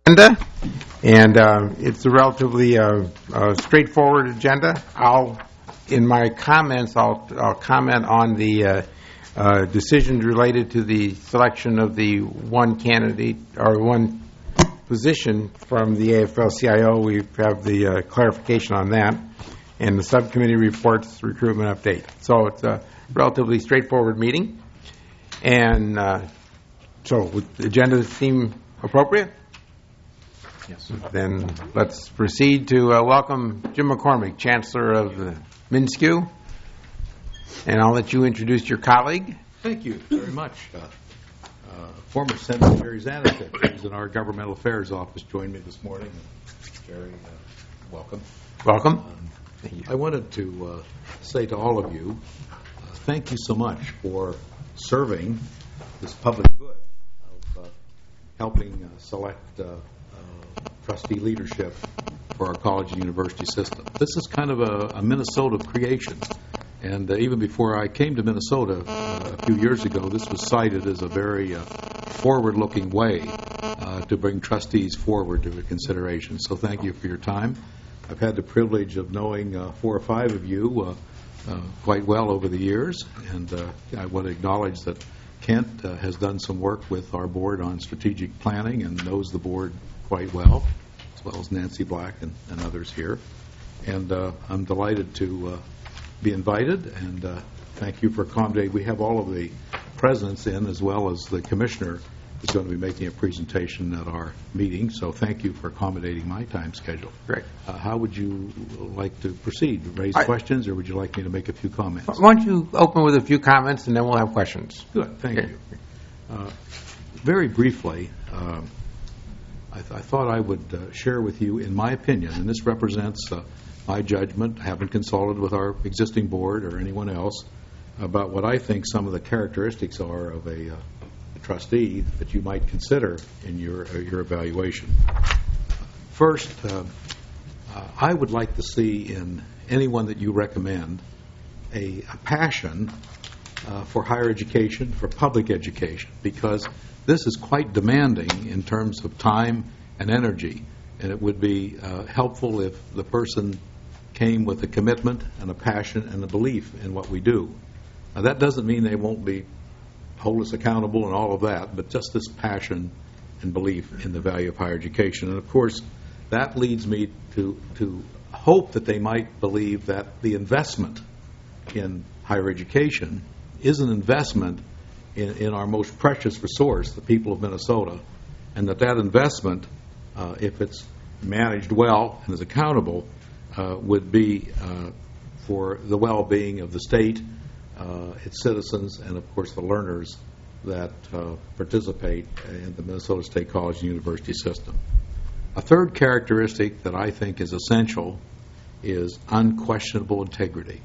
Agenda, and it's a relatively straightforward agenda. In my comments, I'll comment on the decisions related to the selection of the one candidate or one position from the AFL-CIO. We have the clarification on that, and the subcommittee reports recruitment update. So it's a relatively straightforward meeting, and so would the agenda seem appropriate? Yes. Then let's proceed to welcome Jim McCormick, Chancellor of the MnSCU, and I'll let you introduce your colleague. Thank you very much. Former Senator Jerry Zanisek, who's in our Governmental Affairs office, joined me this morning. Jerry, welcome. Welcome. I wanted to say to all of you, thank you so much for serving this public good of helping select trustee leadership for our college and university system. This is kind of a Minnesota creation, and even before I came to Minnesota a few years ago, this was cited as a very forward-looking way to bring trustees forward to a consideration. So thank you for your time. I've had the privilege of knowing 4 or 5 of you quite well over the years, and I want to acknowledge that Kent has done some work with our board on strategic planning and knows the board quite well, as well as Nancy Black and others here. And I'm delighted to be invited, and thank you for accommodating. We have all of the presidents in, as well as the commissioner is going to be making a presentation at our meeting, so thank you for accommodating my time schedule. Great. How would you like to proceed? Raise questions, or would you like me to make a few comments? Why don't you open with a few comments, and then we'll have questions. Good, thank you. Very briefly, I thought I would share with you, in my opinion, and this represents my judgment, haven't consulted with our existing board or anyone else, about what I think some of the characteristics are of a trustee that you might consider in your evaluation. First, I would like to see in anyone that you recommend a passion for higher education, for public education, because this is quite demanding in terms of time and energy, and it would be helpful if the person came with a commitment and a passion and a belief in what we do. Now, that doesn't mean they won't hold us accountable and all of that, but just this passion and belief in the value of higher education. And, of course, that leads me to hope that they might believe that the investment in higher education is an investment in our most precious resource, the people of Minnesota, and that investment, if it's managed well and is accountable, would be for the well-being of the state, its citizens, and, of course, the learners that participate in the Minnesota State College and University system. A third characteristic that I think is essential is unquestionable integrity.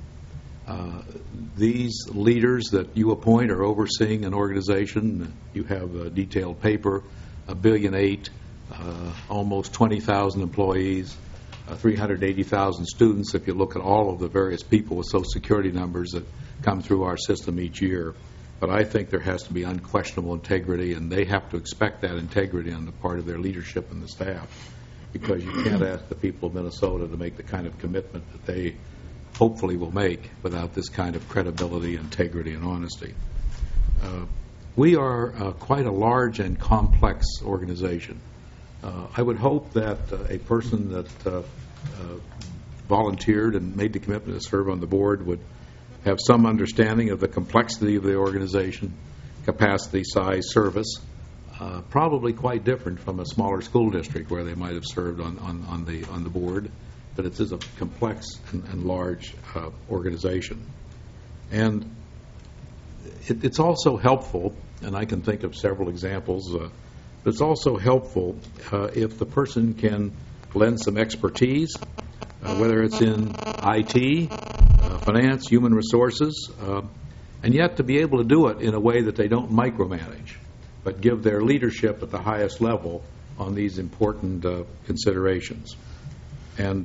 These leaders that you appoint are overseeing an organization. You have a detailed paper, $1.8 billion, almost 20,000 employees, 380,000 students if you look at all of the various people with Social Security numbers that come through our system each year. But I think there has to be unquestionable integrity, and they have to expect that integrity on the part of their leadership and the staff, because you can't ask the people of Minnesota to make the kind of commitment that they hopefully will make without this kind of credibility, integrity, and honesty. We are quite a large and complex organization. I would hope that a person that volunteered and made the commitment to serve on the board would have some understanding of the complexity of the organization, capacity, size, service, probably quite different from a smaller school district where they might have served on the board, but it is a complex and large organization. And it's also helpful, and I can think of several examples, but it's also helpful if the person can lend some expertise, whether it's in IT, finance, human resources, and yet to be able to do it in a way that they don't micromanage, but give their leadership at the highest level on these important considerations. And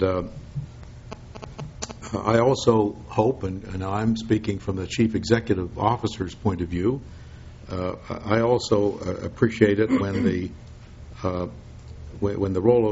I also hope, and I'm speaking from the Chief Executive Officer's point of view, I also appreciate it when the when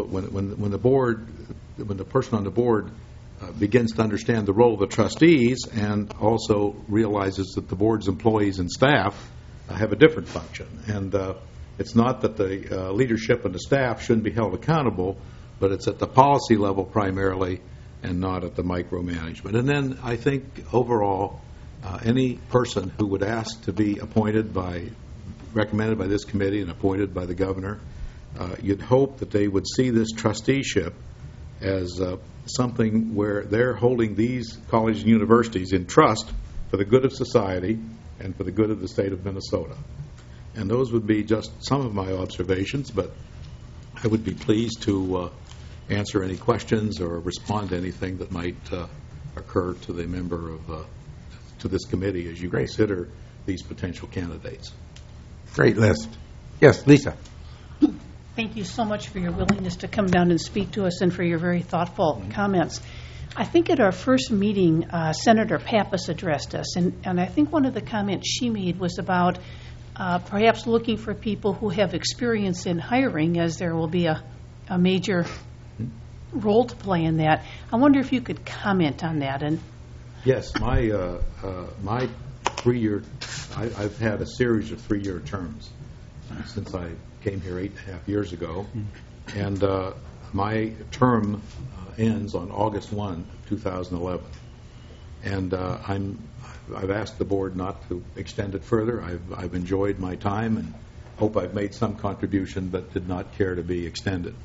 the person on the board begins to understand the role of the trustees and also realizes that the board's employees and staff have a different function. And it's not that the leadership and the staff shouldn't be held accountable, but it's at the policy level primarily and not at the micromanagement. And then I think overall, any person who would ask to be recommended by this committee and appointed by the governor, you'd hope that they would see this trusteeship as something where they're holding these colleges and universities in trust for the good of society and for the good of the state of Minnesota. And those would be just some of my observations, but I would be pleased to answer any questions or respond to anything that might occur to the member of to this committee as you consider these potential candidates. Great list. Yes, Lisa. Thank you so much for your willingness to come down and speak to us and for your very thoughtful comments. I think at our first meeting, Senator Pappas addressed us, and I think one of the comments she made was about perhaps looking for people who have experience in hiring, as there will be a major role to play in that. I wonder if you could comment on that. And yes, my 3-year, I've had a series of 3-year terms since I came here 8.5 years ago, and my term ends on August 1, 2011. And I've asked the board not to extend it further. I've enjoyed my time and hope I've made some contribution, but did not care to be extended.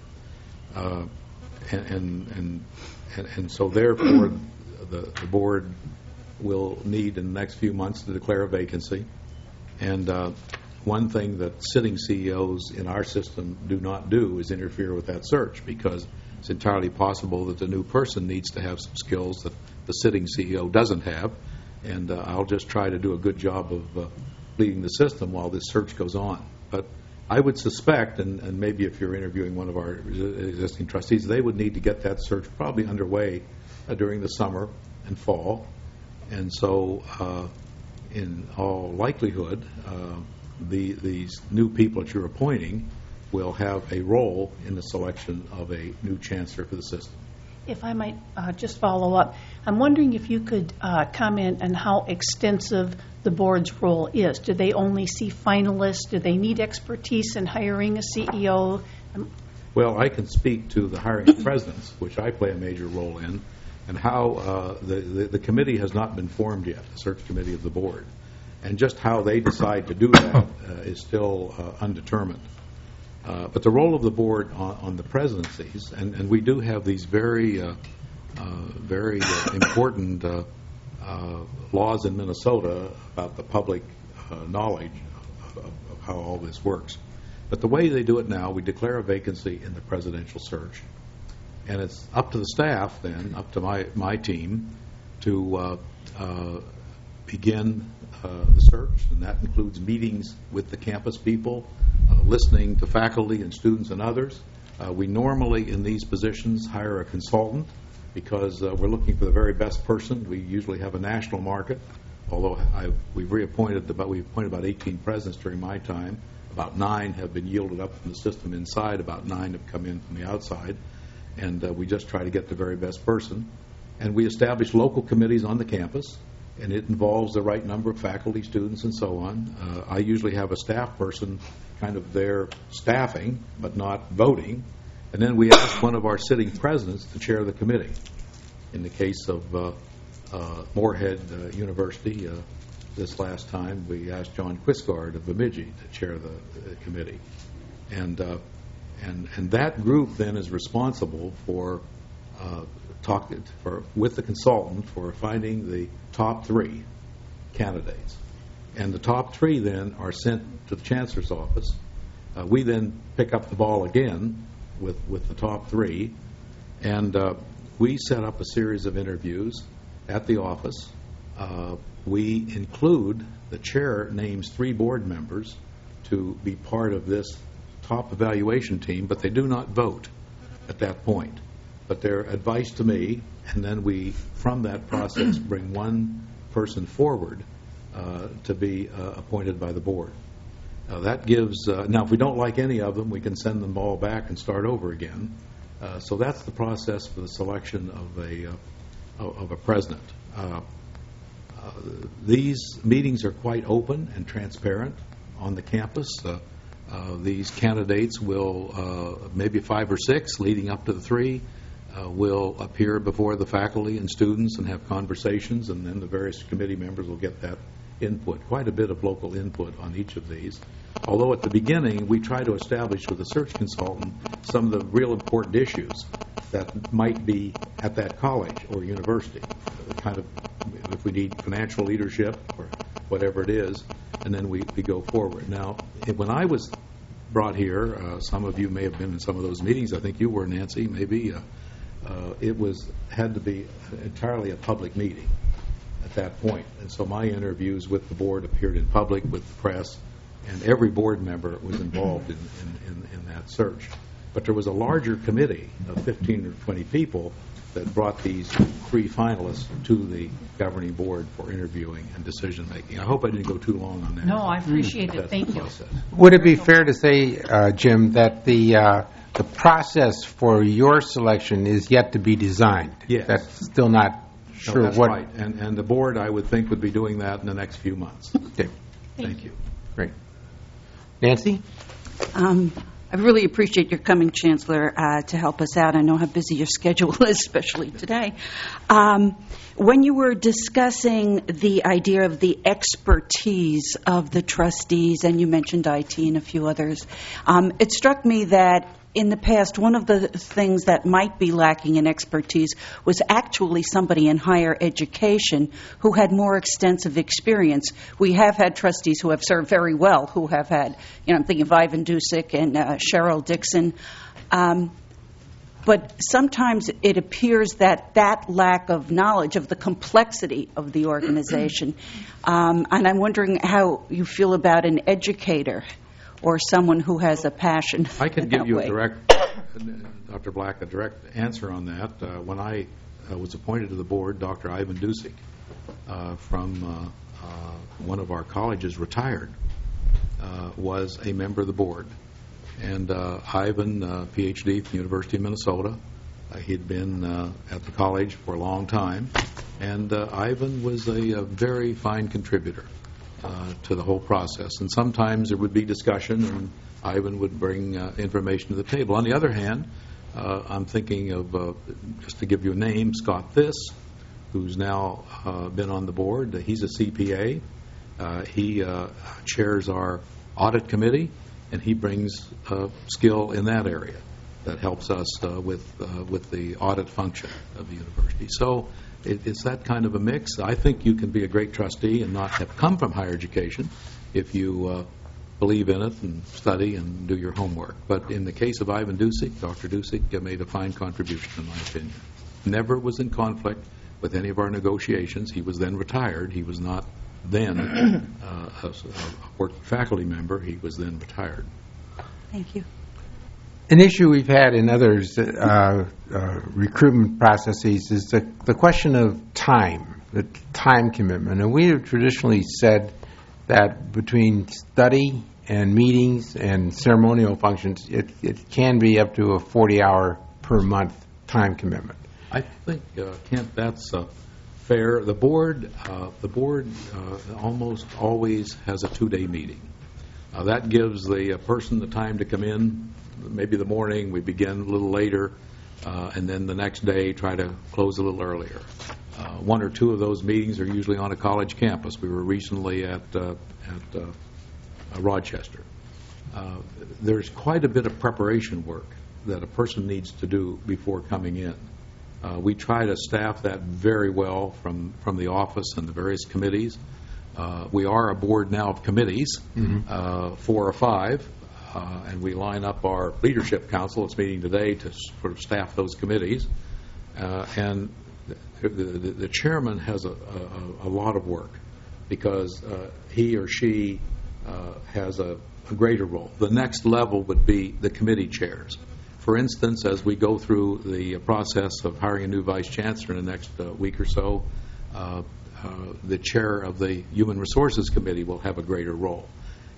And so therefore, the board will need in the next few months to declare a vacancy. And one thing that sitting CEOs in our system do not do is interfere with that search, because it's entirely possible that the new person needs to have some skills that the sitting CEO doesn't have. And I'll just try to do a good job of leading the system while this search goes on. But I would suspect, and maybe if you're interviewing one of our existing trustees, they would need to get that search probably underway during the summer and fall. And so in all likelihood, these new people that you're appointing will have a role in the selection of a new chancellor for the system. if I might just follow up, I'm wondering if you could comment on how extensive the board's role is. Do they only see finalists? Do they need expertise in hiring a CEO? Well, I can speak to the hiring of presidents, which I play a major role in, and how the committee has not been formed yet, the search committee of the board. And just how they decide to do that is still undetermined. But the role of the board on the presidencies, and we do have these very important laws in Minnesota about the public knowledge of how all this works. But the way they do it now, we declare a vacancy in the presidential search, and it's up to the staff then, up to my team, to begin the search, and that includes meetings with the campus people, listening to faculty and students and others. We normally, in these positions, hire a consultant because we're looking for the very best person. We usually have a national market, although we've appointed about 18 presidents during my time. About 9 have been yielded up from the system inside. About 9 have come in from the outside. And we just try to get the very best person. And we establish local committees on the campus, and it involves the right number of faculty, students, and so on. I usually have a staff person kind of there staffing, but not voting. And then we ask one of our sitting presidents to chair the committee. In the case of Moorhead University, this last time, we asked John Quisgard of Bemidji to chair the committee. And that group then is responsible for with the consultant for finding the top 3 candidates. And the top 3 then are sent to the chancellor's office. We then pick up the ball again with the top 3, and we set up a series of interviews at the office. We include, the chair names 3 board members to be part of this top evaluation team, but they do not vote at that point. But their advice to me, and then we, from that process, bring one person forward to be appointed by the board. That gives, now if we don't like any of them, we can send them all back and start over again. So that's the process for the selection of a president. These meetings are quite open and transparent on the campus. These candidates will, maybe 5 or 6 leading up to the 3, will appear before the faculty and students and have conversations, and then the various committee members will get that input, quite a bit of local input on each of these. Although at the beginning we try to establish with a search consultant some of the real important issues that might be at that college or university, kind of if we need financial leadership or whatever it is, and then we go forward. Now, when I was brought here, some of you may have been in some of those meetings. I think you were, Nancy, maybe. It had to be entirely a public meeting at that point. And so my interviews with the board appeared in public with the press, and every board member was involved in that search. But there was a larger committee of 15 or 20 people that brought these 3 finalists to the governing board for interviewing and decision making. I hope I didn't go too long on that. No, I appreciate it. That's Thank the you. process. Would it be fair to say, Jim, that the process for your selection is yet to be designed? Yes. That's still not No, sure that's what. right. And the board, I would think, would be doing that in the next few months. Okay, Thank you. great. Nancy? I really appreciate your coming, Chancellor, to help us out. I know how busy your schedule is, especially today. When you were discussing the idea of the expertise of the trustees, and you mentioned IT and a few others, it struck me that in the past, one of the things that might be lacking in expertise was actually somebody in higher education who had more extensive experience. We have had trustees who have served very well, who have had, I'm thinking of Ivan Dusick and Cheryl Dixon. But sometimes it appears that lack of knowledge of the complexity of the organization. And I'm wondering how you feel about an educator or someone who has a passion. I can give you way. Dr. Black, a direct answer on that. When I was appointed to the board, Dr. Ivan Dusick from one of our colleges retired, was a member of the board. And Ivan, PhD from the University of Minnesota, he'd been at the college for a long time, and Ivan was a very fine contributor to the whole process. And sometimes there would be discussion, and Ivan would bring information to the table. On the other hand, I'm thinking of, just to give you a name, Scott Thiss, who's now been on the board. He's a CPA. He chairs our audit committee, and he brings skill in that area that helps us with the audit function of the university. So it's that kind of a mix. I think you can be a great trustee and not have come from higher education if you believe in it and study and do your homework. But in the case of Ivan Dusick, Dr. Dusick made a fine contribution, in my opinion. Never was in conflict with any of our negotiations. He was then retired. He was not then a working faculty member. He was then retired. Thank you. An issue we've had in others recruitment processes is the question of time, the time commitment. And we have traditionally said that between study and meetings and ceremonial functions, it can be up to a 40-hour per month time commitment. I think, Kent, that's fair. The board almost always has a 2-day meeting. That gives the person the time to come in. Maybe the morning we begin a little later, and then the next day try to close a little earlier. 1 or 2 of those meetings are usually on a college campus. We were recently at Rochester. There's quite a bit of preparation work that a person needs to do before coming in. We try to staff that very well from the office and the various committees. We are a board now of committees, 4 or 5, and we line up our leadership council. It's meeting today to sort of staff those committees. And the chairman has a lot of work because he or she has a greater role. The next level would be the committee chairs. For instance, as we go through the process of hiring a new vice chancellor in the next week or so, the chair of the Human Resources Committee will have a greater role.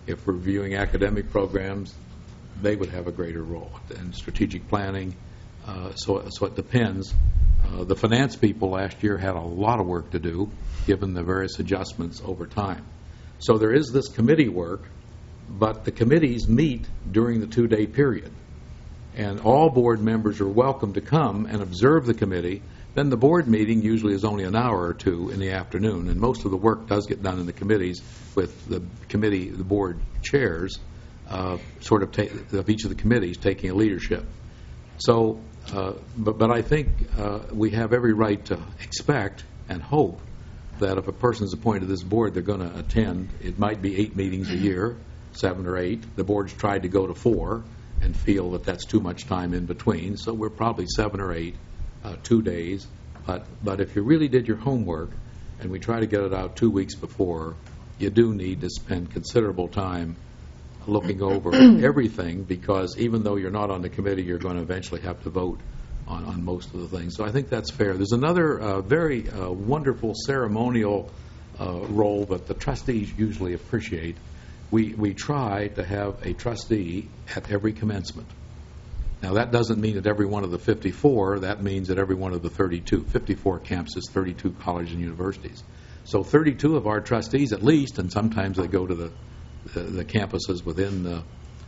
If we're reviewing academic programs, they would have a greater role. And strategic planning, so it depends. The finance people last year had a lot of work to do, given the various adjustments over time. So there is this committee work, but the committees meet during the 2-day period. And all board members are welcome to come and observe the committee. Then the board meeting usually is only an hour or two in the afternoon, and most of the work does get done in the committees with the board chairs of each of the committees taking a leadership. So, but I think we have every right to expect and hope that if a person is appointed to this board, they're going to attend. It might be 8 meetings a year, 7 or 8. The board's tried to go to 4 and feel that that's too much time in between. So we're probably 7 or 8, 2 days. But if you really did your homework, and we try to get it out 2 weeks before, you do need to spend considerable time looking over everything, because even though you're not on the committee, you're going to eventually have to vote on most of the things. So I think that's fair. There's another very wonderful ceremonial role that the trustees usually appreciate. We try to have a trustee at every commencement. Now, that doesn't mean at every one of the 54. That means at every one of the 32. 54 campuses, 32 colleges and universities. So 32 of our trustees at least, and sometimes they go to the campuses within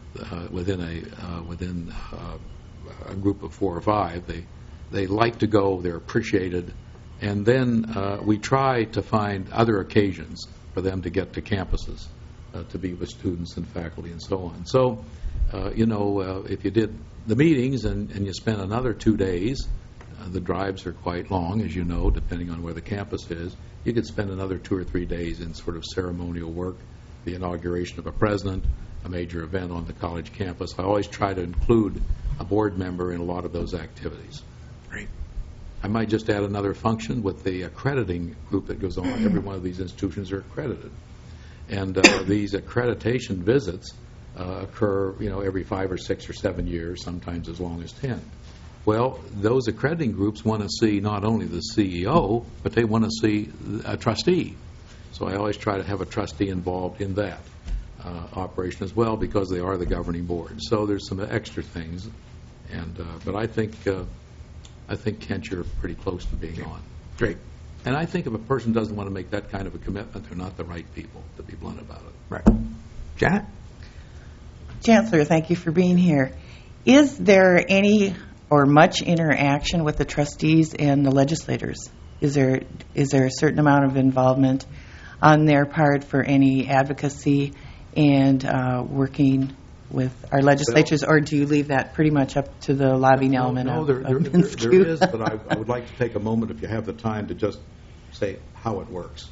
a group of 4 or 5. They like to go. They're appreciated. And then we try to find other occasions for them to get to campuses, to be with students and faculty and so on. So, if you did the meetings and you spent another 2 days, the drives are quite long, as you know, depending on where the campus is. You could spend another 2 or 3 days in sort of ceremonial work, the inauguration of a president, a major event on the college campus. I always try to include a board member in a lot of those activities. Great. I might just add another function with the accrediting group that goes on. Every one of these institutions are accredited. And these accreditation visits occur, every 5 or 6 or 7 years, sometimes as long as 10. Well, those accrediting groups want to see not only the CEO, but they want to see a trustee. So I always try to have a trustee involved in that operation as well, because they are the governing board. So there's some extra things, but I think Kent, you're pretty close to being on. Great. And I think if a person doesn't want to make that kind of a commitment, they're not the right people, to be blunt about it. Right. Janet? Chancellor, thank you for being here. Is there any or much interaction with the trustees and the legislators? Is there a certain amount of involvement on their part for any advocacy and working with our legislatures, or do you leave that pretty much up to the lobbying element of there Minskew? is, but I would like to take a moment, if you have the time, to just say how it works.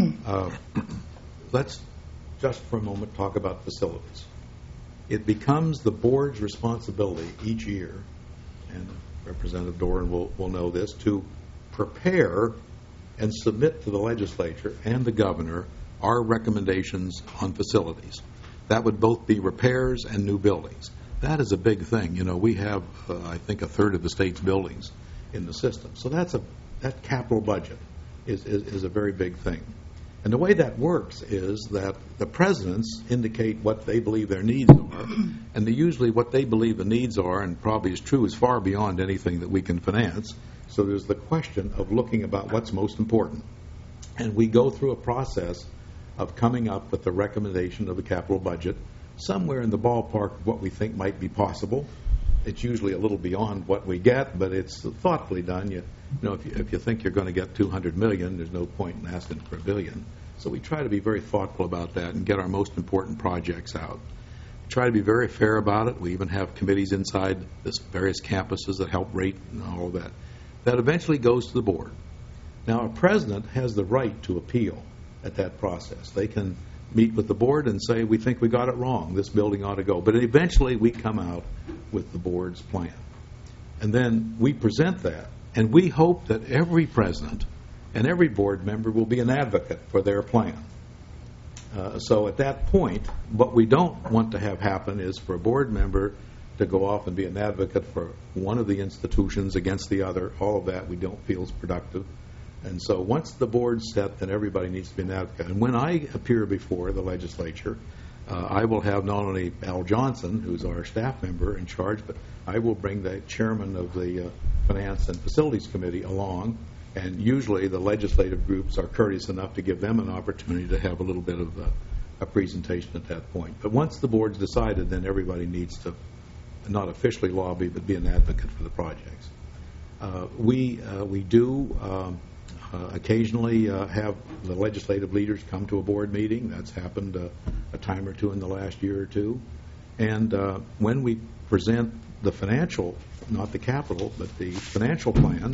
Let's just for a moment talk about facilities. It becomes the board's responsibility each year, and Representative Doran will know this, to prepare and submit to the legislature and the governor our recommendations on facilities. That would both be repairs and new buildings. That is a big thing. We have, I think, 1/3 of the state's buildings in the system. So that capital budget is a very big thing. And the way that works is that the presidents indicate what they believe their needs are, and usually what they believe the needs are, and probably is true, is far beyond anything that we can finance. So there's the question of looking about what's most important. And we go through a process of coming up with the recommendation of the capital budget, somewhere in the ballpark of what we think might be possible. It's usually a little beyond what we get, but it's thoughtfully done. If you think you're going to get $200 million, there's no point in asking for $1 billion. So we try to be very thoughtful about that and get our most important projects out. Try to be very fair about it. We even have committees inside the various campuses that help rate and all of that. That eventually goes to the board. Now, a president has the right to appeal at that process. They can meet with the board and say, we think we got it wrong, this building ought to go. But eventually we come out with the board's plan. And then we present that, and we hope that every president and every board member will be an advocate for their plan. So at that point, what we don't want to have happen is for a board member to go off and be an advocate for one of the institutions against the other. All of that we don't feel is productive. And so once the board's set, then everybody needs to be an advocate. And when I appear before the legislature, I will have not only Al Johnson, who's our staff member, in charge, but I will bring the chairman of the Finance and Facilities Committee along, and usually the legislative groups are courteous enough to give them an opportunity to have a little bit of a presentation at that point. But once the board's decided, then everybody needs to not officially lobby, but be an advocate for the projects. We do occasionally have the legislative leaders come to a board meeting. That's happened a time or two in the last year or two. And when we present the financial, not the capital, but the financial plan,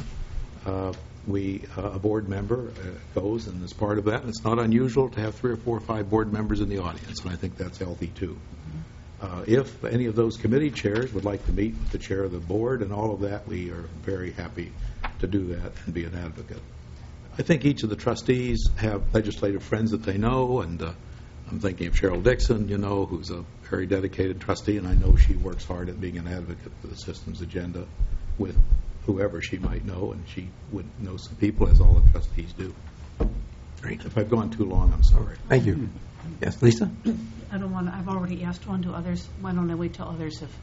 a board member goes and is part of that. And it's not unusual to have 3 or 4 or 5 board members in the audience, and I think that's healthy too. If any of those committee chairs would like to meet with the chair of the board and all of that, we are very happy to do that and be an advocate. I think each of the trustees have legislative friends that they know, and I'm thinking of Cheryl Dixon, who's a very dedicated trustee, and I know she works hard at being an advocate for the systems agenda with whoever she might know, and she would know some people, as all the trustees do. Great. If I've gone too long, I'm sorry. Thank you. Yes, Lisa? I don't want to, I've already asked one to others. Why don't I wait till others have?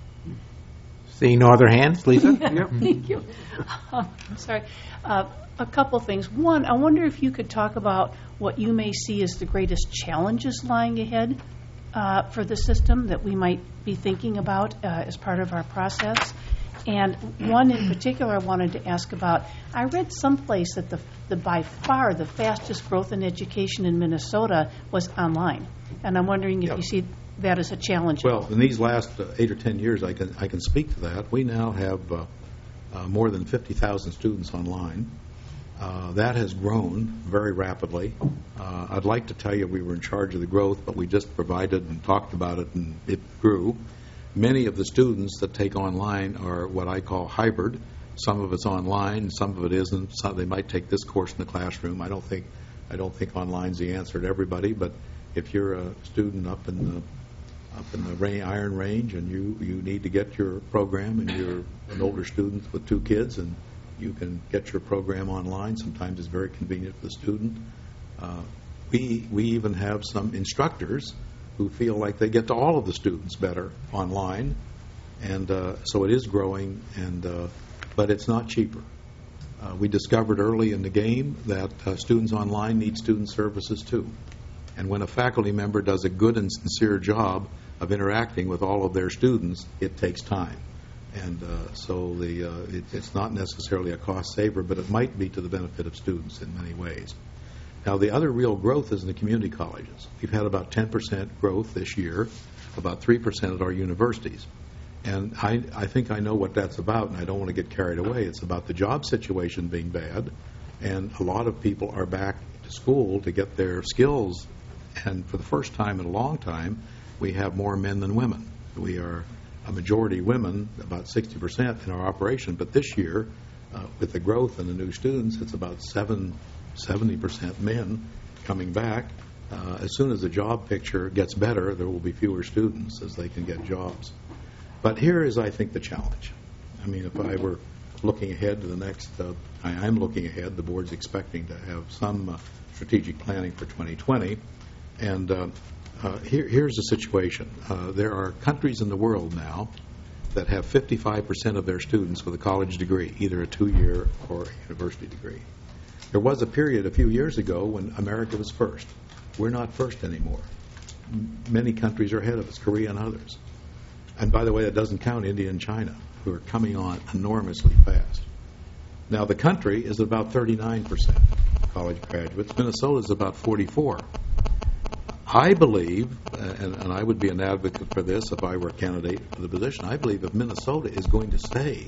Seeing no other hands, Lisa? Thank you. I'm sorry. A couple things. One, I wonder if you could talk about what you may see as the greatest challenges lying ahead for the system that we might be thinking about as part of our process. And one in particular I wanted to ask about, I read someplace that the by far the fastest growth in education in Minnesota was online. And I'm wondering if you see that as a challenge. Well, in these last 8 or 10 years, I can speak to that. We now have more than 50,000 students online. That has grown very rapidly. I'd like to tell you we were in charge of the growth, but we just provided and talked about it, and it grew. Many of the students that take online are what I call hybrid. Some of it's online, some of it isn't. They might take this course in the classroom. I don't think online's the answer to everybody, but if you're a student up in the Iron Range and you need to get your program, and you're an older student with 2 kids and you can get your program online, sometimes it's very convenient for the student. We even have some instructors who feel like they get to all of the students better online, and so it is growing, but it's not cheaper. We discovered early in the game that students online need student services too, and when a faculty member does a good and sincere job of interacting with all of their students, it takes time, and so it's not necessarily a cost saver, but it might be to the benefit of students in many ways. Now, the other real growth is in the community colleges. We've had about 10% growth this year, about 3% at our universities. And I think I know what that's about, and I don't want to get carried away. It's about the job situation being bad, and a lot of people are back to school to get their skills. And for the first time in a long time, we have more men than women. We are a majority women, about 60% in our operation. But this year, with the growth and the new students, it's about 70% men coming back. As soon as the job picture gets better, there will be fewer students as they can get jobs. But here is, I think, the challenge. I mean, if I were looking ahead to the next, I'm looking ahead, the board's expecting to have some strategic planning for 2020. And here's the situation. There are countries in the world now that have 55% of their students with a college degree, either a 2-year or a university degree. There was a period a few years ago when America was first. We're not first anymore. Many countries are ahead of us, Korea and others. And by the way, that doesn't count India and China, who are coming on enormously fast. Now, the country is about 39% college graduates. Minnesota is about 44%. I believe, and I would be an advocate for this if I were a candidate for the position, I believe if Minnesota is going to stay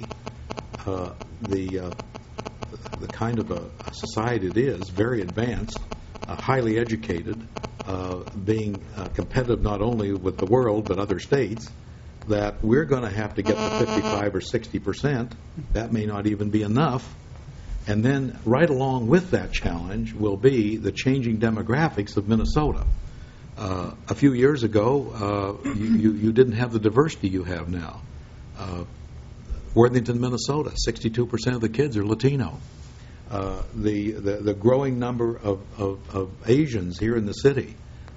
the kind of a society it is, very advanced, highly educated, being competitive not only with the world but other states, that we're going to have to get to 55 or 60%. That may not even be enough. And then right along with that challenge will be the changing demographics of Minnesota. A few years ago, you didn't have the diversity you have now. Worthington, Minnesota, 62% of the kids are Latino. The growing number of Asians here in the city.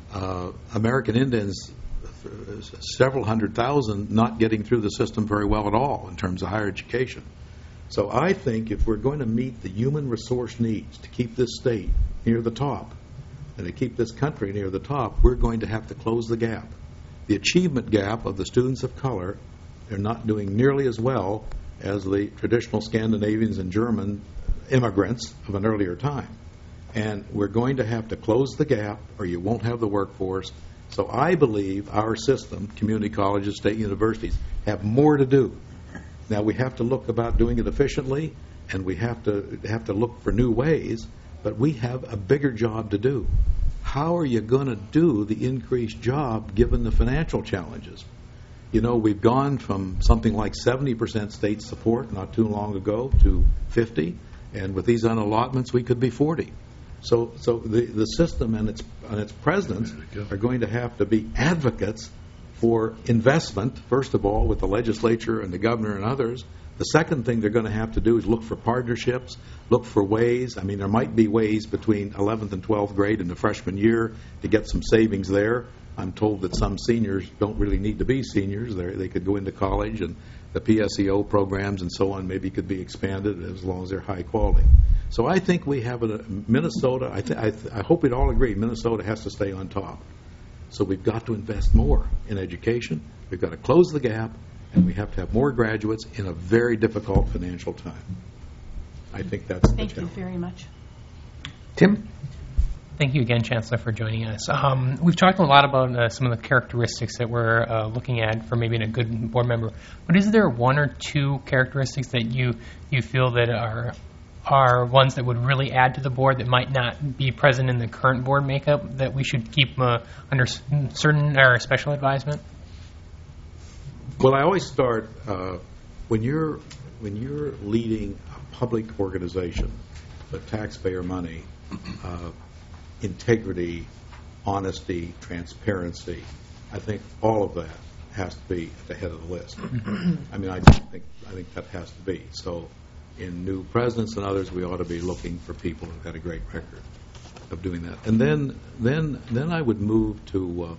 American Indians, several 100,000 not getting through the system very well at all in terms of higher education. So I think if we're going to meet the human resource needs to keep this state near the top and to keep this country near the top, we're going to have to close the gap. The achievement gap of the students of color, they're not doing nearly as well as the traditional Scandinavians and German immigrants of an earlier time. And we're going to have to close the gap or you won't have the workforce. So I believe our system, community colleges, state universities, have more to do. Now we have to look about doing it efficiently, and we have to look for new ways, but we have a bigger job to do. How are you going to do the increased job given the financial challenges? You know, we've gone from something like 70% state support not too long ago to 50, and with these unallotments we could be 40. So the system and its presidents are going to have to be advocates for investment, first of all, with the legislature and the governor and others. The second thing they're going to have to do is look for partnerships, look for ways. I mean, there might be ways between 11th and 12th grade and the freshman year to get some savings there. I'm told that some seniors don't really need to be seniors. They could go into college, and the PSEO programs and so on maybe could be expanded as long as they're high quality. So I think we have Minnesota, I hope we'd all agree, Minnesota has to stay on top. So we've got to invest more in education. We've got to close the gap, and we have to have more graduates in a very difficult financial time. I think that's the challenge. Thank you very much. Tim? Thank you again, Chancellor, for joining us. We've talked a lot about some of the characteristics that we're looking at for maybe a good board member. But is there one or two characteristics that you feel that are ones that would really add to the board that might not be present in the current board makeup that we should keep under certain or special advisement? Well, I always start when you're leading a public organization, with taxpayer money, integrity, honesty, transparency. I think all of that has to be at the head of the list. I mean, I think that has to be. So in new presidents and others, we ought to be looking for people who've had a great record of doing that. And then I would move to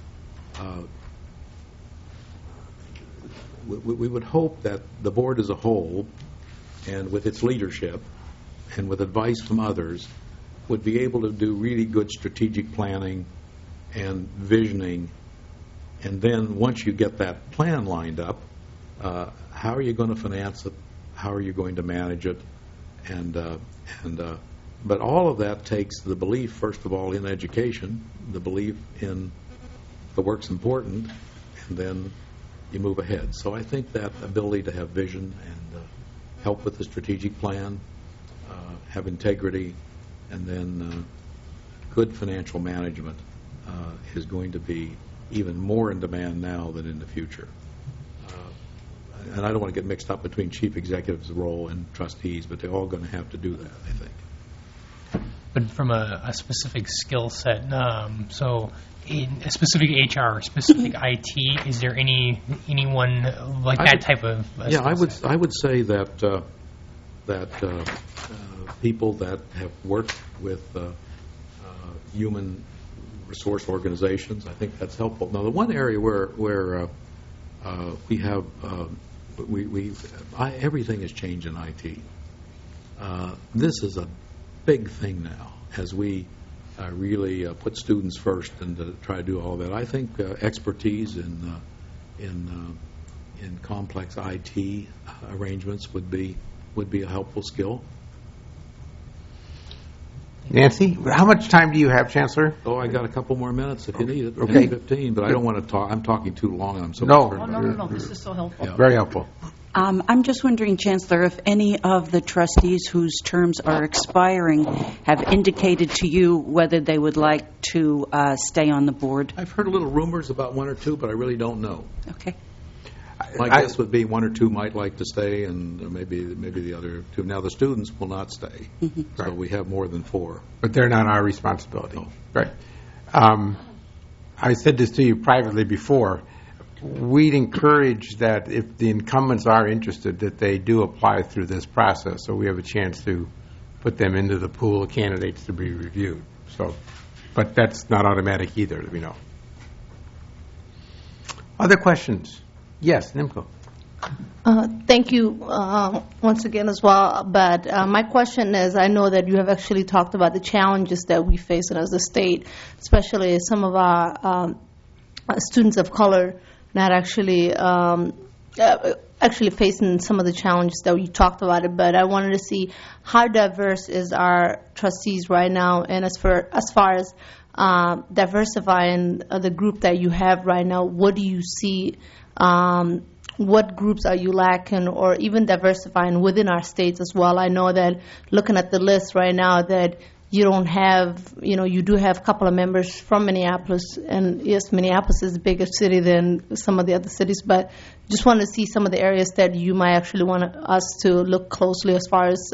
we would hope that the board as a whole, and with its leadership, and with advice from others, would be able to do really good strategic planning and visioning. And then once you get that plan lined up, how are you going to finance it? How are you going to manage it? But all of that takes the belief, first of all, in education, the belief in the work's important, and then you move ahead. So I think that ability to have vision and help with the strategic plan, have integrity, and then good financial management is going to be even more in demand now than in the future. And I don't want to get mixed up between chief executive's role and trustees, but they're all going to have to do that, I think. But from a specific skill set, so in a specific HR, specific IT, is there anyone like that type of yeah, I would say that people that have worked with human resource organizations, I think that's helpful. Now, the one area where we have everything has changed in IT. This is a big thing now as we really put students first and to try to do all that. I think expertise in complex IT arrangements would be a helpful skill. Nancy, how much time do you have, Chancellor? Oh, I got a couple more minutes if you need it. Okay. 15, but I don't want to talk. I'm talking too long. I'm so No. concerned Oh, about no. This is so helpful. Yeah. Very helpful. I'm just wondering, Chancellor, if any of the trustees whose terms are expiring have indicated to you whether they would like to stay on the board. I've heard a little rumors about one or two, but I really don't know. Okay. My guess would be one or two might like to stay, and maybe the other two. Now, the students will not stay, so Right. we have more than 4. But they're not our responsibility. No. Right. I said this to you privately before. We'd encourage that if the incumbents are interested, that they do apply through this process, so we have a chance to put them into the pool of candidates to be reviewed. So but that's not automatic either, that we know. Other questions? Yes, Nimco. Thank you once again as well. But my question is, I know that you have actually talked about the challenges that we face as a state, especially some of our students of color not actually facing some of the challenges that you talked about it. But I wanted to see how diverse is our trustees right now, and as far as diversifying the group that you have right now, what do you see? What groups are you lacking, or even diversifying within our states as well? I know that looking at the list right now that you don't have, you do have a couple of members from Minneapolis, and yes, Minneapolis is a bigger city than some of the other cities, but just want to see some of the areas that you might actually want us to look closely as far as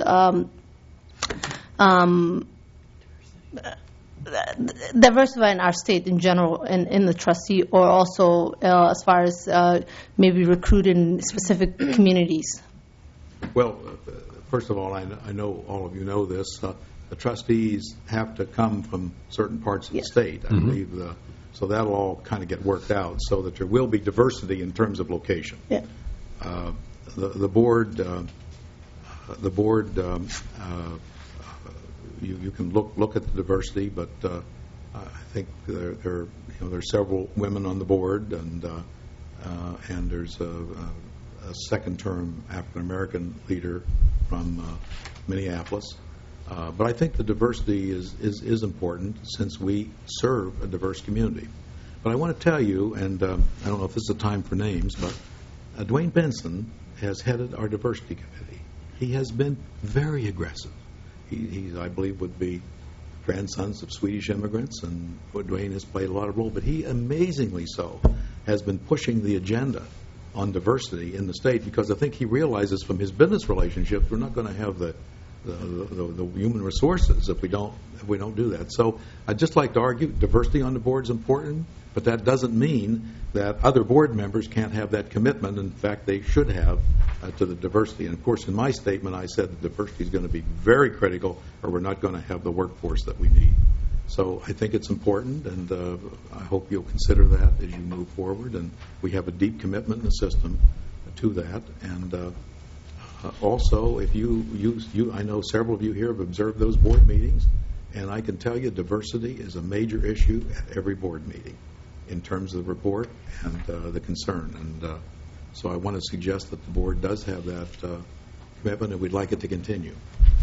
diversifying our state in general in the trustee, or also as far as maybe recruiting specific communities. Well, first of all, I know all of you know this. The trustees have to come from certain parts of the state, I believe. So that'll all kind of get worked out so that there will be diversity in terms of location. Yeah. The board, you can look at the diversity, but I think there's several women on the board, and there's a second-term African-American leader from Minneapolis. But I think the diversity is important since we serve a diverse community. But I want to tell you, and I don't know if this is a time for names, but Dwayne Benson has headed our diversity committee. He has been very aggressive. He, I believe, would be grandsons of Swedish immigrants, and Dwayne has played a lot of role. But he, amazingly so, has been pushing the agenda on diversity in the state, because I think he realizes from his business relationships we're not going to have the human resources if we don't do that. So I'd just like to argue diversity on the board is important, but that doesn't mean that other board members can't have that commitment. In fact, they should have to the diversity. And of course, in my statement, I said that diversity is going to be very critical, or we're not going to have the workforce that we need. So I think it's important, and I hope you'll consider that as you move forward. And we have a deep commitment in the system to that. And also, if I know several of you here have observed those board meetings, and I can tell you diversity is a major issue at every board meeting in terms of the report and the concern. And so I want to suggest that the board does have that commitment, and we'd like it to continue.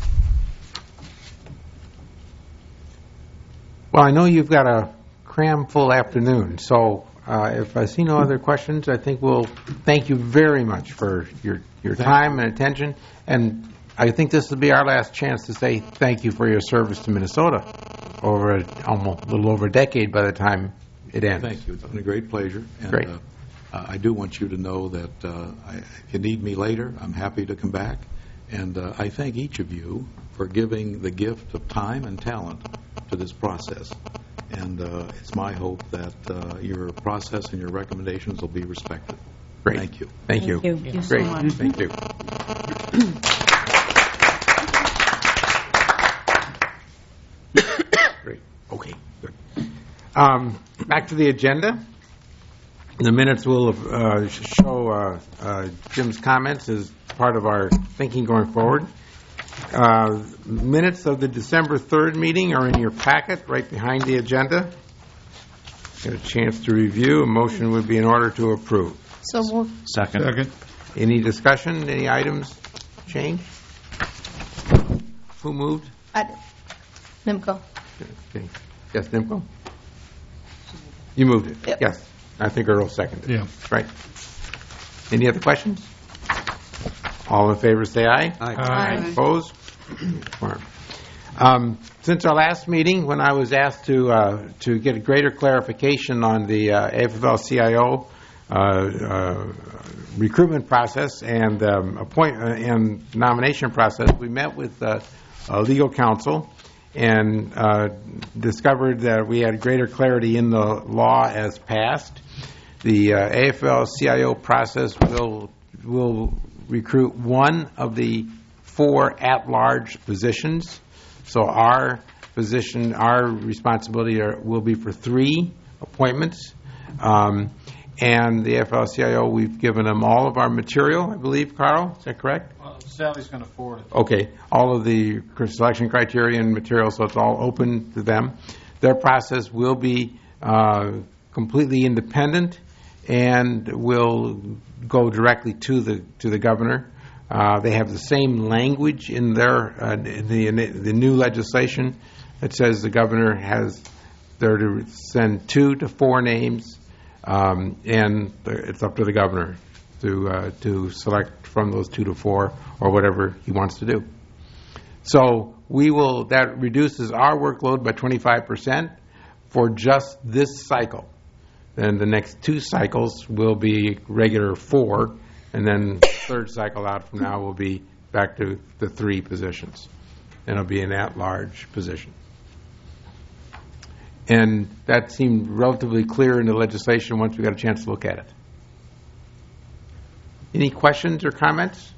Well, I know you've got a cram-full afternoon, so if I see no other questions, I think we'll thank you very much for your time and attention. And I think this will be our last chance to say thank you for your service to Minnesota over almost a little over a decade by the time it ends. Thank you. It's been a great pleasure. And, great. I do want you to know that if you need me later, I'm happy to come back. And I thank each of you for giving the gift of time and talent to this process. And it's my hope that your process and your recommendations will be respected. Great. Thank you. Thank you. Thank you so Great. much. Thank you. Great. Okay. Good. Back to the agenda. The minutes will show Jim's comments as part of our thinking going forward. Minutes of the December 3rd meeting are in your packet right behind the agenda. Get a chance to review. A motion would be in order to approve. So moved. Second. Any discussion? Any items change? Who moved? Nimco. Okay. Yes, Nimco? You moved it? Yep. Yes. I think Earl seconded it. Yeah. Right. Any other questions? All in favor say aye. Aye. Opposed? Since our last meeting, when I was asked to get a greater clarification on the AFL-CIO recruitment process and and nomination process, we met with legal counsel and discovered that we had greater clarity in the law as passed. The AFL-CIO process will recruit one of the 4 at-large positions. So our position, our responsibility will be for 3 appointments. And the AFL-CIO, we've given them all of our material, I believe, Carl, is that correct? Well, Sally's going to forward it. Okay, all of the selection criteria and material, so it's all open to them. Their process will be completely independent and will go directly to the governor. They have the same language in their the new legislation. It says the governor they're to send 2 to 4 names. And it's up to the governor to select from those 2 to 4 or whatever he wants to do. So that reduces our workload by 25% for just this cycle. Then the next 2 cycles will be regular 4, and then the 3rd cycle out from now will be back to the 3 positions. And it'll be an at-large position. And that seemed relatively clear in the legislation once we got a chance to look at it. Any questions or comments?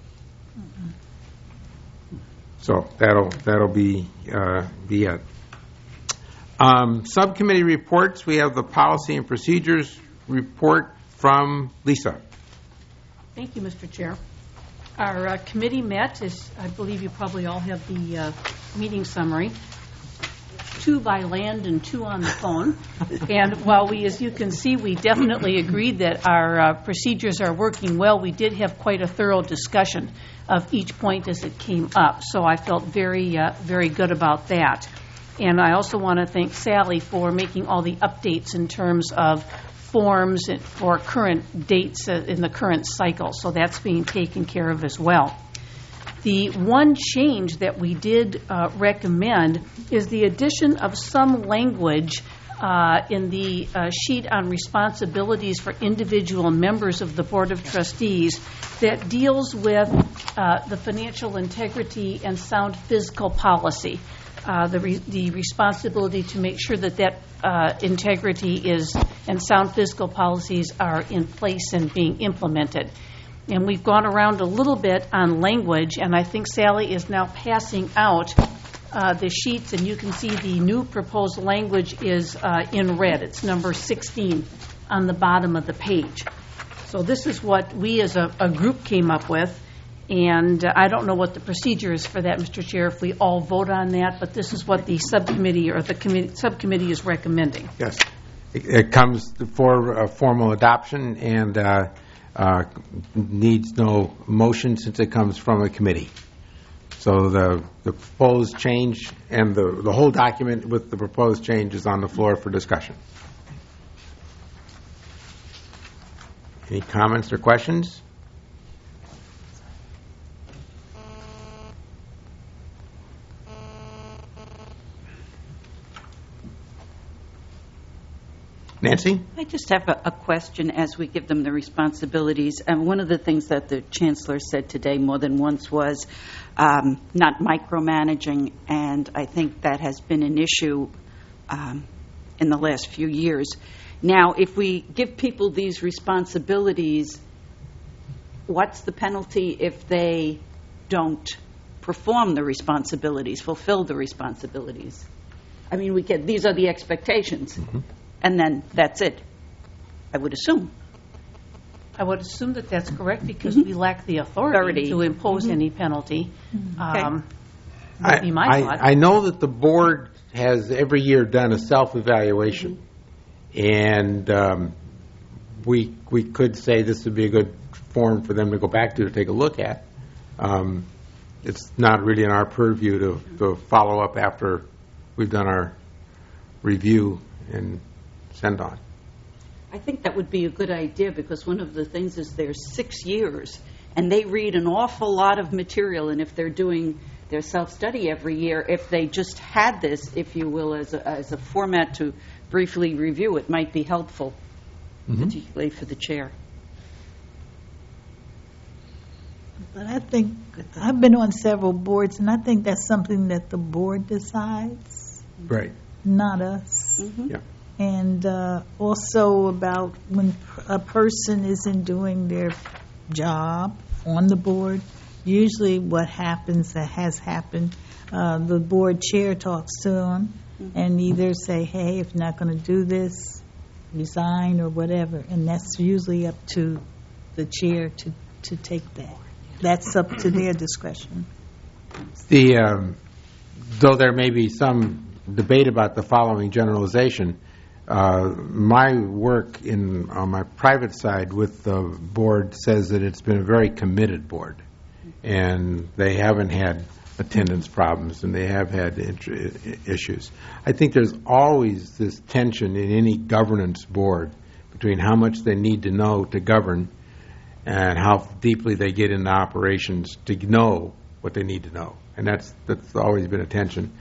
So that'll be it. Subcommittee reports. We have the policy and procedures report from Lisa. Thank you, Mr. Chair. Our committee met, as I believe you probably all have the meeting summary. 2 by land and 2 on the phone. And while as you can see, we definitely agreed that our procedures are working well, we did have quite a thorough discussion of each point as it came up. So I felt very, very good about that. And I also want to thank Sally for making all the updates in terms of forms for current dates in the current cycle. So that's being taken care of as well. The one change that we did recommend is the addition of some language in the sheet on responsibilities for individual members of the Board of Trustees that deals with the financial integrity and sound fiscal policy. The responsibility to make sure that integrity and sound fiscal policies are in place and being implemented. And we've gone around a little bit on language, and I think Sally is now passing out the sheets, and you can see the new proposed language is in red. It's number 16 on the bottom of the page. So this is what we as a group came up with, and I don't know what the procedure is for that, Mr. Chair, if we all vote on that, but this is what the subcommittee or the subcommittee is recommending. Yes. It comes for formal adoption and needs no motion since it comes from a committee. So the proposed change and the whole document with the proposed change is on the floor for discussion. Any comments or questions? Nancy? I just have a question as we give them the responsibilities. And one of the things that the Chancellor said today more than once was not micromanaging, and I think that has been an issue in the last few years. Now, if we give people these responsibilities, what's the penalty if they don't perform the responsibilities, fulfill the responsibilities? I mean, these are the expectations. Mm-hmm. And then that's it, I would assume. I would assume that that's correct because we lack the authority to impose any penalty. Would be my thought. I know that the board has every year done a self-evaluation, and we could say this would be a good forum for them to go back to take a look at. It's not really in our purview to follow up after we've done our review and send on. I think that would be a good idea because one of the things is there's 6 years and they read an awful lot of material, and if they're doing their self-study every year, if they just had this, if you will, as a format to briefly review, it might be helpful, particularly for the chair. But I think I've been on several boards, and I think that's something that the board decides. Right. Not us. Mm-hmm. Yeah. And also about when a person isn't doing their job on the board, usually what happens that has happened, the board chair talks to them and either say, hey, if you're not going to do this, resign or whatever. And that's usually up to the chair to take that. That's up to their discretion. Though there may be some debate about the following generalization, my work on my private side with the board says that it's been a very committed board, and they haven't had attendance problems, and they have had issues. I think there's always this tension in any governance board between how much they need to know to govern and how deeply they get into operations to know what they need to know. And that's always been a tension.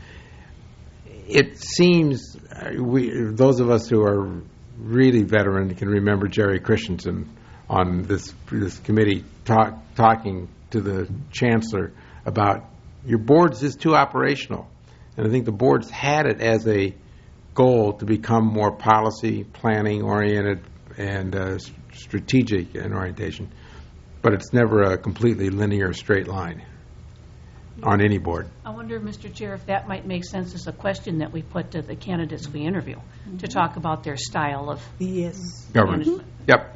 It seems those of us who are really veteran can remember Jerry Christensen on this committee talking to the chancellor about your board's just too operational. And I think the board's had it as a goal to become more policy planning oriented and strategic in orientation, but it's never a completely linear straight line on any board. I wonder, Mr. Chair, if that might make sense as a question that we put to the candidates we interview to talk about their style of governance. Yep.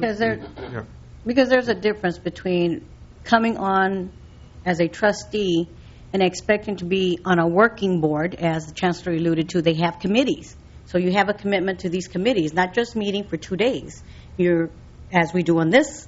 Because there's a difference between coming on as a trustee and expecting to be on a working board. As the Chancellor alluded to, they have committees. So you have a commitment to these committees, not just meeting for 2 days. As we do on this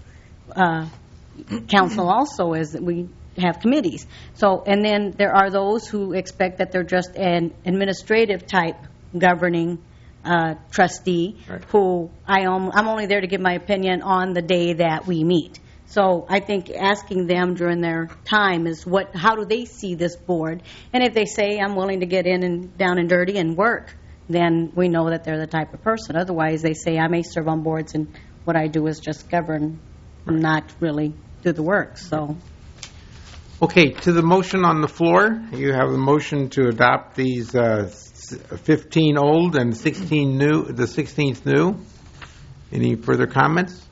council also, is that we have committees. So, and then there are those who expect that they're just an administrative type governing trustee, right, who I'm only there to give my opinion on the day that we meet. So I think asking them during their time is how do they see this board? And if they say, I'm willing to get in and down and dirty and work, then we know that they're the type of person. Otherwise, they say, I may serve on boards and what I do is just govern, not really do the work. So, okay, to the motion on the floor, you have a motion to adopt these 15 old and 16 new, the 16th new. Any further comments?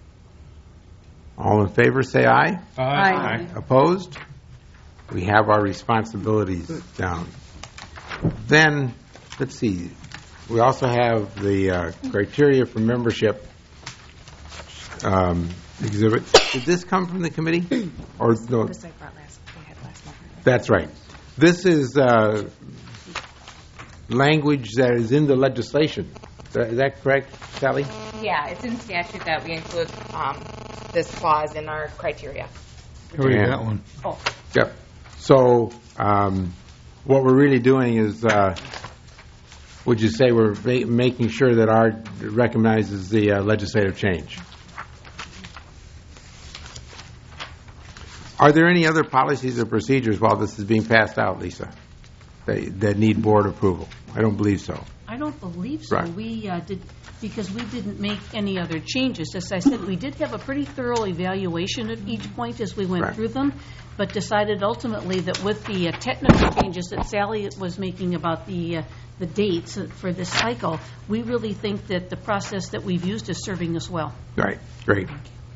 All in favor, say aye. Aye. Opposed? We have our responsibilities down. Then, let's see, we also have the criteria for membership exhibit. Did this come from the committee? Or no? This I brought last month. That's right. This is language that is in the legislation. Is that correct, Sally? Yeah, it's in statute that we include this clause in our criteria. Here we got one. Oh. Yep. So what we're really doing is, would you say we're making sure that our recognizes the legislative change? Are there any other policies or procedures while this is being passed out, Lisa, that need board approval? I don't believe so. I don't believe so. Right. We did, because we didn't make any other changes. As I said, we did have a pretty thorough evaluation of each point as we went through them, but decided ultimately that with the technical changes that Sally was making about the dates for this cycle, we really think that the process that we've used is serving us well. Right. Great.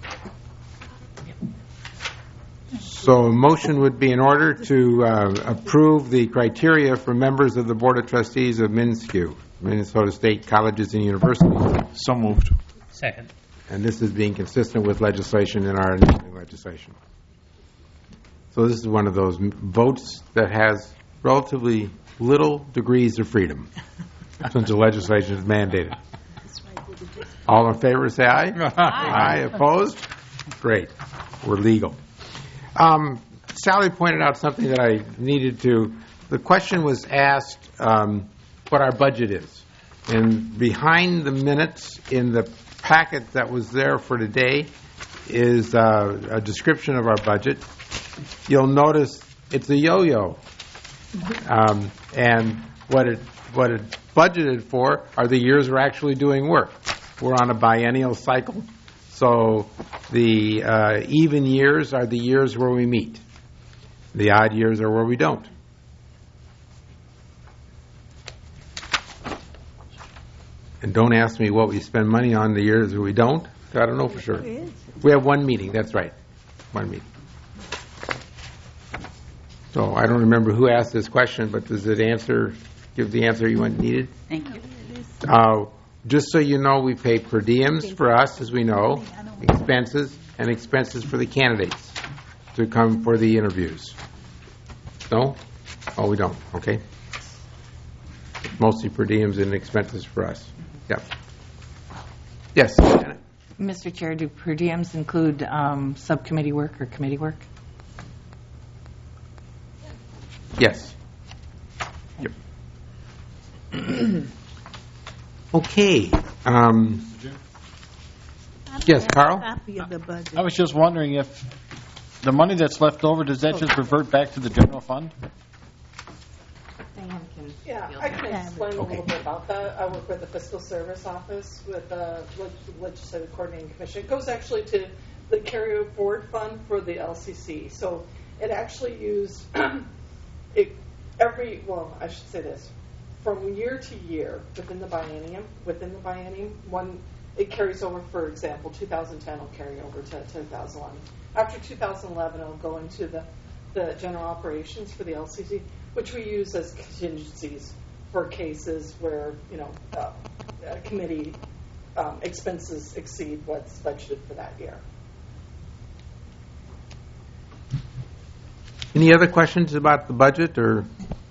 So a motion would be in order to approve the criteria for members of the Board of Trustees of MNSCU, Minnesota State Colleges and Universities. So moved. Second. And this is being consistent with legislation in our enabling legislation. So this is one of those votes that has relatively little degrees of freedom since the legislation is mandated. All in favor, say aye. Aye. Opposed? Great. We're legal. Sally pointed out something that I needed to. The question was asked what our budget is. And behind the minutes in the packet that was there for today is a description of our budget. You'll notice it's a yo-yo. And what it budgeted for are the years we're actually doing work. We're on a biennial cycle. So the even years are the years where we meet. The odd years are where we don't. And don't ask me what we spend money on the years where we don't. I don't know for sure. We have one meeting. That's right. One meeting. So I don't remember who asked this question, but does it give the answer you needed? Thank you. Just so you know, we pay per diems for us, as we know, expenses, and expenses for the candidates to come for the interviews. No? Oh, we don't. Okay. Mostly per diems and expenses for us. Yep. Yes, Janet? Mr. Chair, do per diems include subcommittee work or committee work? Yes. Yep. Okay. Yes, Carl? Copy of the budget. I was just wondering if the money that's left over, does that just revert back to the general fund? Yeah, I can explain a little bit about that. I work with the Fiscal Service Office with the Legislative Coordinating Commission. It goes actually to the carryover forward fund for the LCC. So it actually used I should say this, from year to year within the biennium, it carries over, for example, 2010 will carry over to 2011. After 2011, it'll go into the general operations for the LCC, which we use as contingencies for cases where, a committee expenses exceed what's budgeted for that year. Any other questions about the budget or?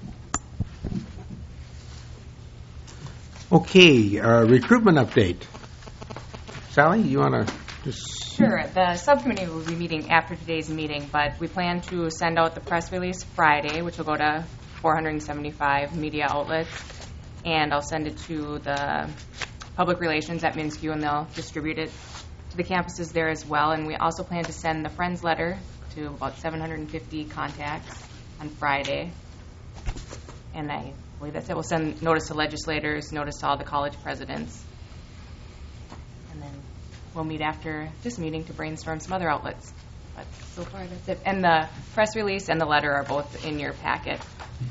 Okay, recruitment update. Sally, you want to just... Sure. The subcommittee will be meeting after today's meeting, but we plan to send out the press release Friday, which will go to 475 media outlets, and I'll send it to the public relations at MnSCU, and they'll distribute it to the campuses there as well. And we also plan to send the Friends letter to about 750 contacts on Friday, and I believe that's it. We'll send notice to legislators, notice to all the college presidents, and then we'll meet after this meeting to brainstorm some other outlets. But so far, that's it. And the press release and the letter are both in your packet.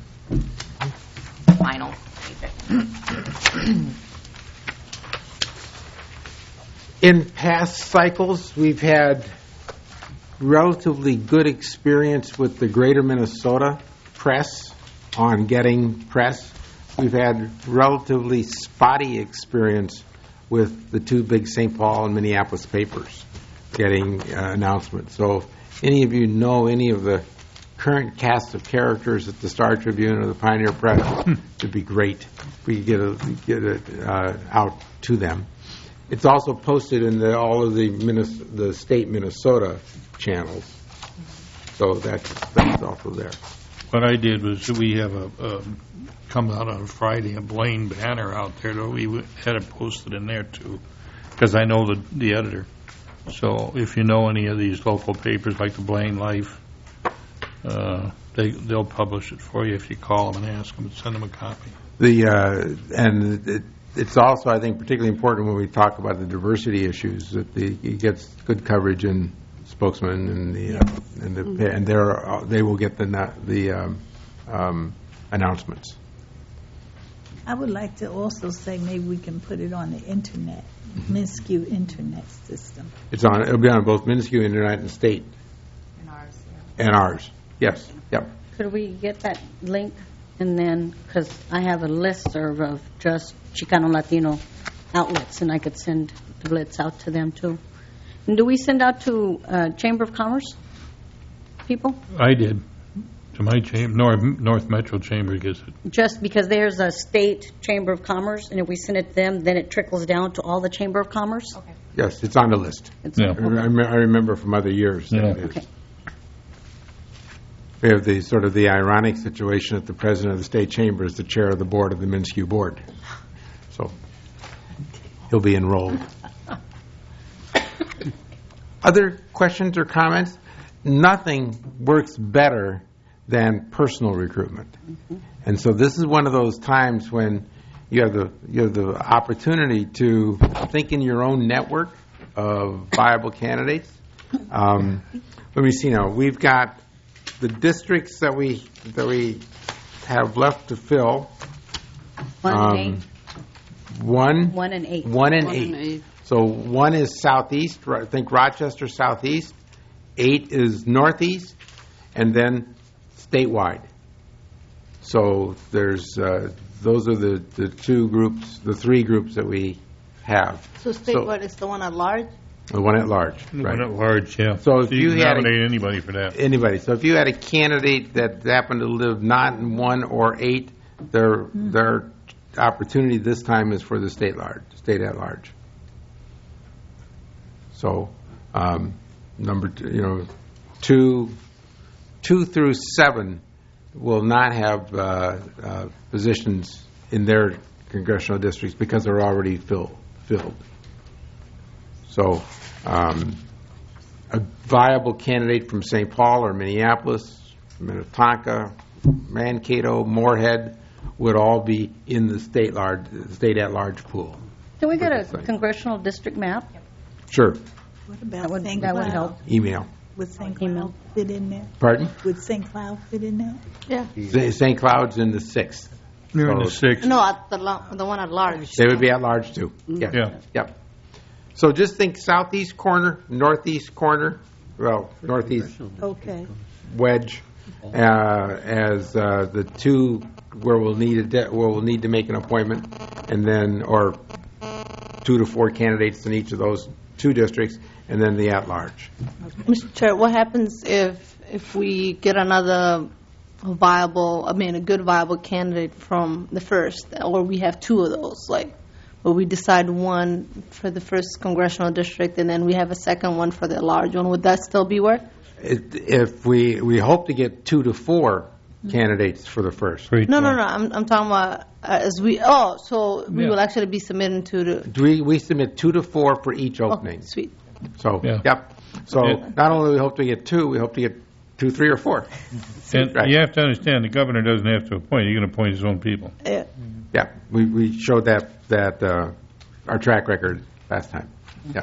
Final. In past cycles, we've had relatively good experience with the Greater Minnesota press on getting press. We've had relatively spotty experience with the two big St. Paul and Minneapolis papers getting announcements. So if any of you know any of the current cast of characters at the Star Tribune or the Pioneer Press, it'd be great if we could get it out to them. It's also posted in all of the state Minnesota channels, so that's also there. What I did was we have come out on Friday, a Blaine banner out there that we had it posted in there too, because I know the editor. So if you know any of these local papers like the Blaine Life, they'll publish it for you if you call them and ask them and send them a copy. It's also, I think, particularly important when we talk about the diversity issues that it gets good coverage in Spokesman and they will get the announcements. I would like to also say maybe we can put it on the internet, MnSCU internet system. It'll be on both MnSCU Internet and state. And ours. Yeah. And ours. Yes. Yep. Could we get that link? And then, because I have a listserv of just Chicano Latino outlets, and I could send the blitz out to them too. And do we send out to Chamber of Commerce people? I did. To my chamber, North Metro Chamber gets it. Just because there's a state Chamber of Commerce, and if we send it to them, then it trickles down to all the Chamber of Commerce? Okay. Yes, it's on the list. Yeah. I remember from other years. Yeah. Okay. We have the ironic situation that the president of the state chamber is the chair of the board of the MnSCU board. So he'll be enrolled. Other questions or comments? Nothing works better than personal recruitment. And so this is one of those times when you have the opportunity to think in your own network of viable candidates. Let me see now. We've got the districts that we have left to fill. 1 and 8. 1 and 8. 1 and 8. So 1 is southeast. I think Rochester southeast. 8 is northeast, and then statewide. So there's those are the two groups, the three groups that we have. So statewide is the one at large? The one at large, right? One at large, yeah. So if you can had nominate anybody for that. anybody, so if you had a candidate that happened to live not in 1 or 8, their opportunity this time is for the state at large. So number two, 2 through 7 will not have positions in their congressional districts because they're already filled. So a viable candidate from St. Paul or Minneapolis, Minnetonka, Mankato, Moorhead would all be in the state at large pool. Can we get a congressional district map? Sure. What about St. That would Cloud? help. Email. Would St. Cloud fit in there? Pardon? Would St. Cloud fit in there? Yeah. St. Cloud's in the 6th. You're in the 6th. No, at the one at large. They would be at large too. Yeah. Yep. So just think southeast corner, northeast corner, northeast Okay. wedge as the two where we'll need to make an appointment, and then or 2 to 4 candidates in each of those 2 districts, and then the at large. Mr. Chair, what happens if we get another a good viable candidate from the first, or we have 2 of those, like, where we decide one for the first congressional district and then we have a second one for the large one? Would that still be work? If we hope to get 2 to 4 candidates for the first. No. I'm talking about we will actually be submitting to the. We submit 2 to 4 for each opening. Sweet. So yep. So not only do we hope to get 2, we hope to get 2, 3, or 4. And you have to understand, the governor doesn't have to appoint. He can appoint his own people. Yeah, we showed that our track record last time. Yeah.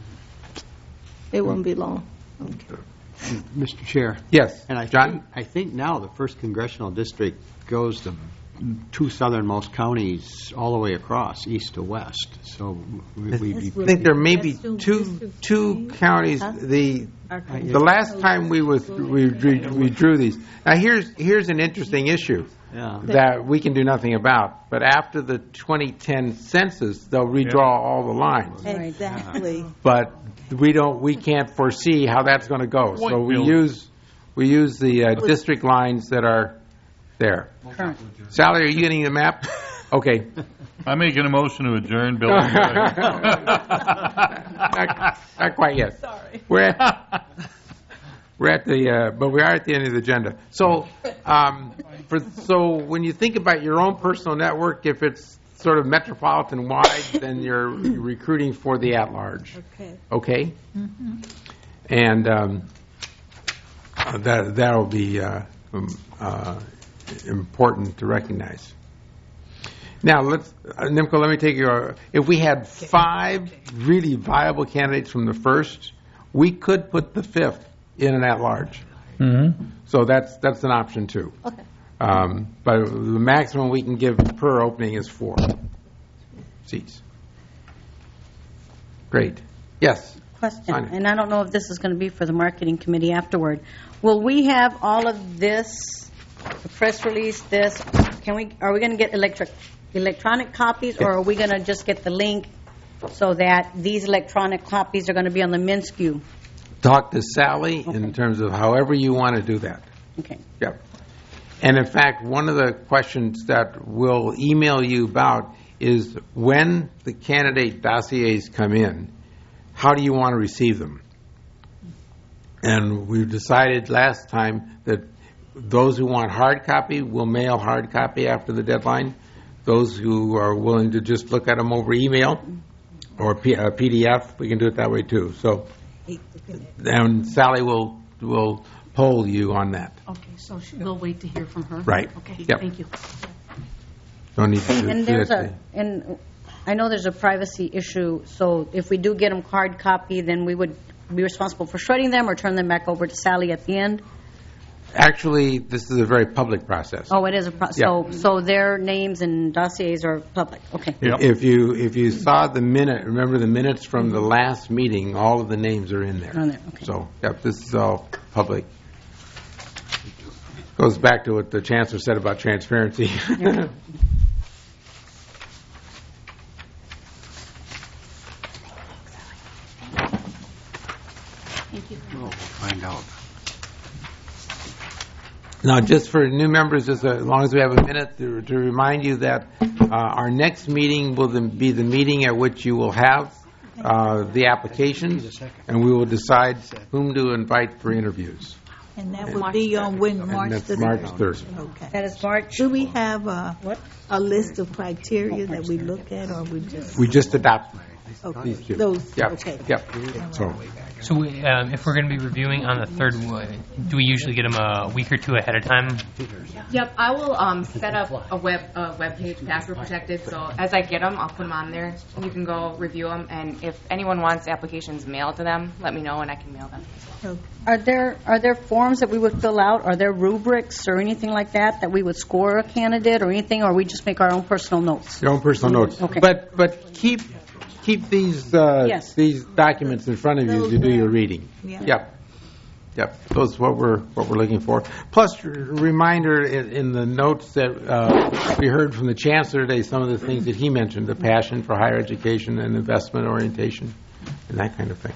It won't be long. Okay. Mr. Chair. Yes. And John? I think now the first congressional district goes to 2 southernmost counties all the way across, east to west. So I think there may be two counties. The last time we drew these. Now here's an interesting issue that we can do nothing about. But after the 2010 census, they'll redraw all the lines. Exactly. But we can't foresee how that's going to go. So we use the district lines that are there. Sally, are you getting the map? Okay. I'm making a motion to adjourn, Bill. Not quite yet. Sorry. We're at the, but we are at the end of the agenda. So, so when you think about your own personal network, if it's sort of metropolitan wide, then you're recruiting for the at large. Okay. Mm-hmm. And that'll be important to recognize. Now, Nimco, let me take you. If we had 5 really viable candidates from the first, we could put the 5th in an at-large. Mm-hmm. So that's an option too. Okay. But the maximum we can give per opening is 4 seats. Great. Yes. Question, and I don't know if this is going to be for the marketing committee afterward. Will we have all of this, the press release, this? Are we going to get electronic copies, or are we going to just get the link so that these electronic copies are going to be on the MnSCU? Talk to Sally in terms of however you want to do that. Okay. Yep. And in fact, one of the questions that we'll email you about is when the candidate dossiers come in, how do you want to receive them? And we decided last time that those who want hard copy will mail hard copy after the deadline. Those who are willing to just look at them over email or PDF, we can do it that way too. So, and Sally will poll you on that. Okay, so we'll wait to hear from her. Right. Okay. Yep. Thank you. Don't need to And I know there's a privacy issue. So if we do get them hard copy, then we would be responsible for shredding them or turn them back over to Sally at the end. Actually, this is a very public process. Oh, it is a process. So their names and dossiers are public. Okay. Yep. If you saw remember the minutes from the last meeting, all of the names are in there. On there. Okay. So, this is all public. Goes back to what the Chancellor said about transparency. Thank you. We'll find out. Now, just for new members, as long as we have a minute, to remind you that our next meeting will be the meeting at which you will have the applications, and we will decide whom to invite for interviews. And that would be on when, March that's the March 3rd. 3rd. Okay. That is March. Do we have a list of criteria that we look at, or we just? We just adopt Okay. these two. Those, Yep. okay. Yep. So, if we're going to be reviewing on the 3rd, do we usually get them a week or two ahead of time? Yep, I will set up a web page, password protected. So as I get them, I'll put them on there. You can go review them, and if anyone wants applications mailed to them, let me know, and I can mail them. Are there forms that we would fill out? Are there rubrics or anything like that we would score a candidate or anything, or we just make our own personal notes? your own personal notes. Okay. But keep these Yes. these documents in front of you as you do your reading. Yeah. Yep. Those what we're looking for. Plus, reminder in the notes that we heard from the Chancellor today, some of the things that he mentioned, the passion for higher education and investment orientation, and that kind of thing.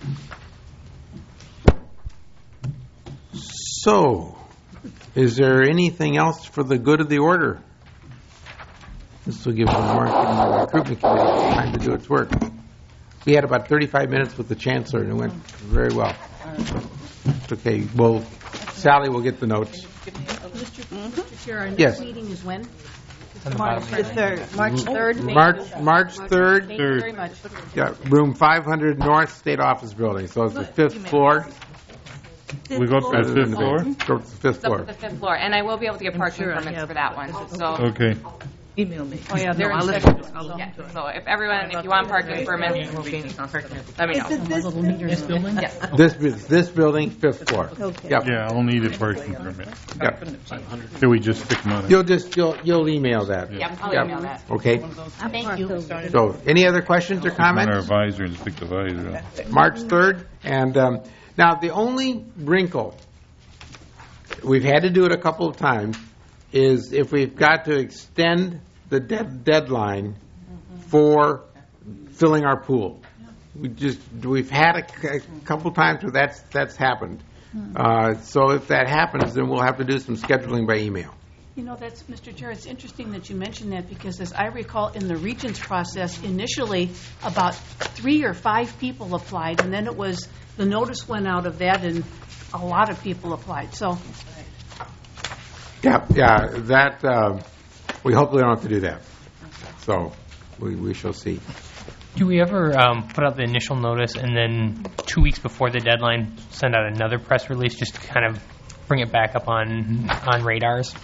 So, is there anything else for the good of the order? This will give the marketing and recruitment committee time to do its work. We had about 35 minutes with the Chancellor, and it went very well. Okay, well, Sally will get the notes. Mr. Chair, our Yes. next meeting is when? March the 3rd. March 3rd? March 3rd. Thank you very much. Yeah, room 500 North, State Office Building. So it's the 5th floor. We go to the 5th floor? Go to the 5th It's up floor. to the 5th floor, and I will be able to get parking permits for that one. So Okay. Email me. Oh, yeah, they're no, I'll in listen. schedule. So if you want parking permits, let me know. This building? Yes. This building, 5th floor. Okay. Yep. Yeah, I'll need a parking permit. Yep. Can we just stick them on it? You'll email that. Yep, I'll Yep. email that. Okay. Thank you. So, any other questions or On our comments? visor and stick the visor on. March 3rd. And now, the only wrinkle, we've had to do it a couple of times, is if we've got to extend the deadline for filling our pool. We've had a couple times where that's happened. So if that happens, then we'll have to do some scheduling by email. You know, that's, Mr. Chair, it's interesting that you mentioned that because as I recall in the Regents process, initially about 3 or 5 people applied, and then it was, the notice went out of that and a lot of people applied. So, Yeah, that, we hopefully don't have to do that. So we shall see. Do we ever put out the initial notice and then 2 weeks before the deadline send out another press release just to kind of bring it back up on radars?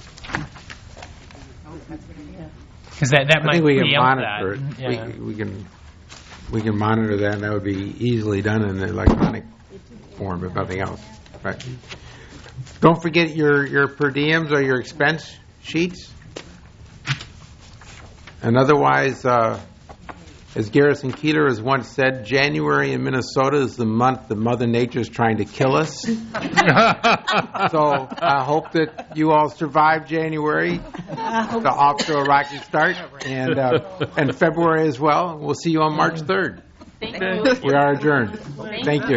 Because that I might think we can preempt monitor it. that. Yeah. We can monitor that, and that would be easily done in an electronic form, if nothing else. Right. Don't forget your per diems or your expense sheets. And otherwise, as Garrison Keeler has once said, January in Minnesota is the month that Mother Nature is trying to kill us. So I hope that you all survive January, off to a rocky start, and February as well. We'll see you on March 3rd. thank you. We are adjourned. Thank you.